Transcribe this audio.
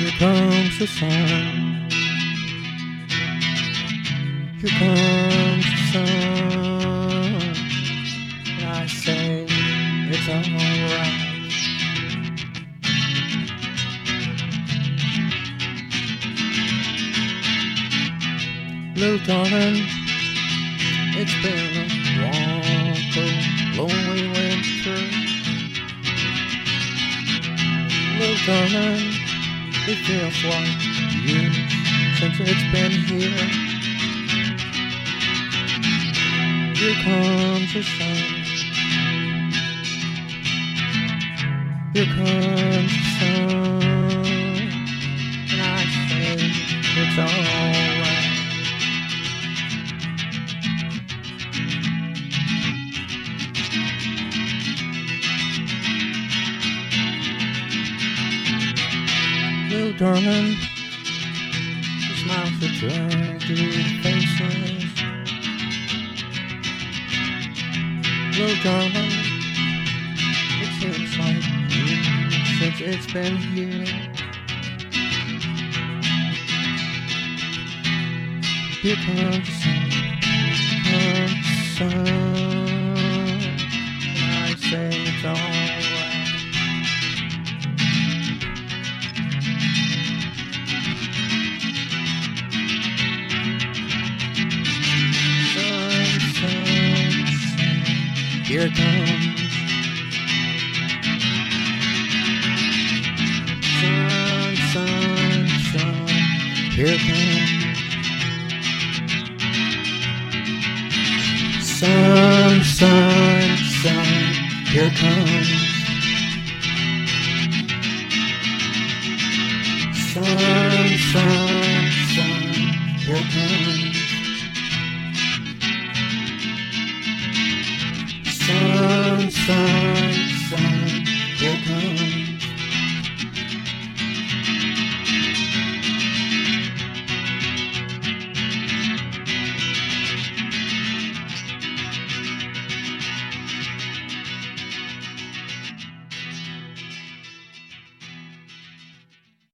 Here comes the sun. Here comes the sun. And I say it's alright. Little darling, it's been a long, cold, lonely winter. Little darling, it feels like years since it's been here. Here comes the sun. Here comes the sun. And I say it's alright. Little darling, the smiles that drag through your faces. Little darling, it seems like years since it's been here. Here comes the sun, comes the sun, and I say it's alright. Here it comes. Sun, sun, sun. Here it comes. Sun, sun, sun. Here it comes. Sun, sun, sun. Here it comes. Sun, sun.